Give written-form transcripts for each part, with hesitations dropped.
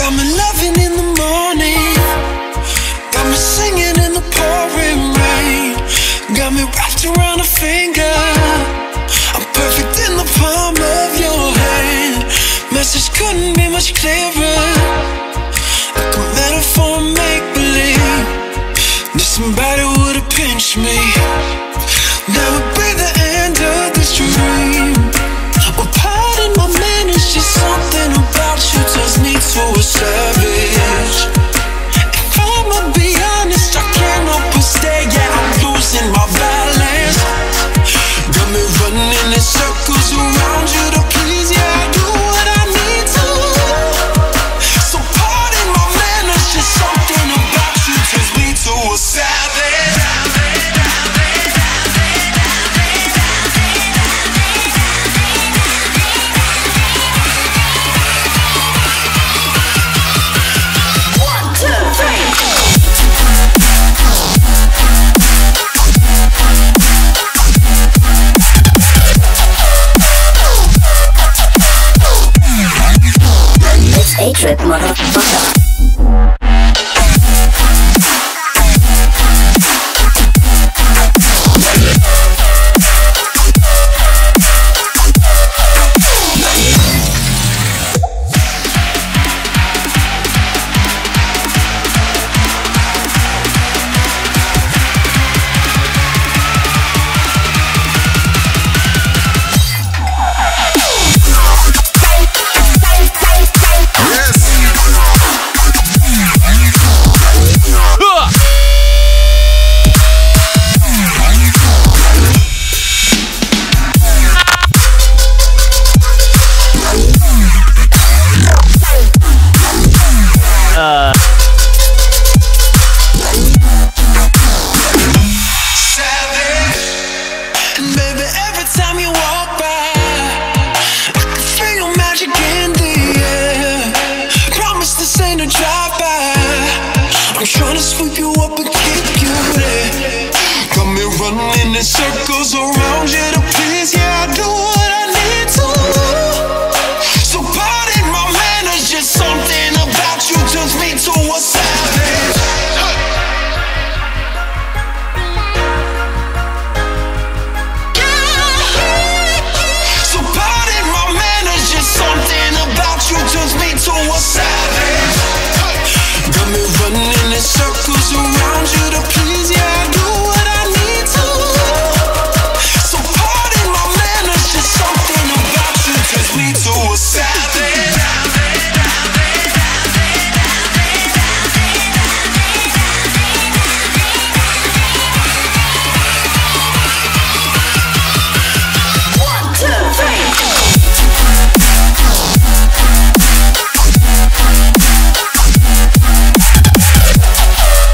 Got me loving in the morning, got me singing in the pouring rain, got me wrapped around a finger. I'm perfect in the palm of your hand. Message couldn't be much clearer, like a metaphor, make-believe. That somebody would've pinched me. That would be the end of this dream. Well, pardon my man, it's just something about you turns me to a savage. If I'ma be honest, I can't help but stay. Yeah, I'm losing my balance. Got me running in circles around you to please. Yeah, I do what I need to. So pardon my man, it's just something about you turns me to a savage. A-Trip, motherfucker. Running in circles around you to please. Yeah, I do what I need to. So pardon my manners, just something about you turns me to a savage. So pardon my manners, just something about you turns me to a savage. Got me running in circles around you to please. Yeah, I do what I need to. So pardon my manners, just something about you turns me to a savage.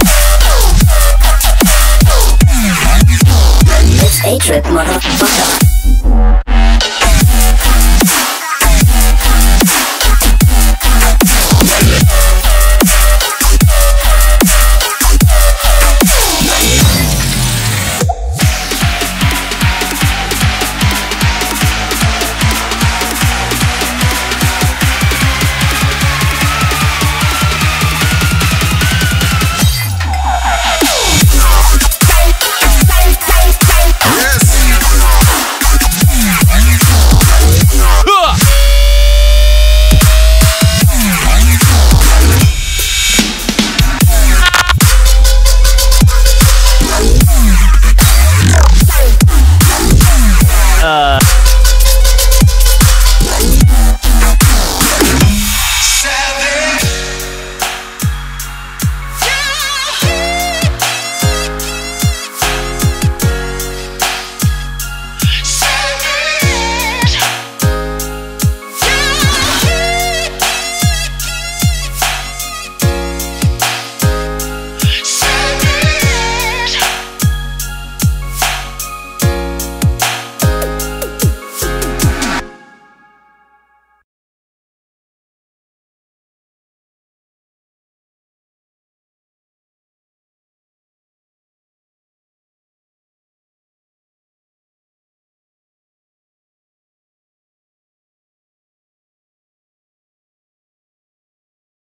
A-Trip, motherfucker.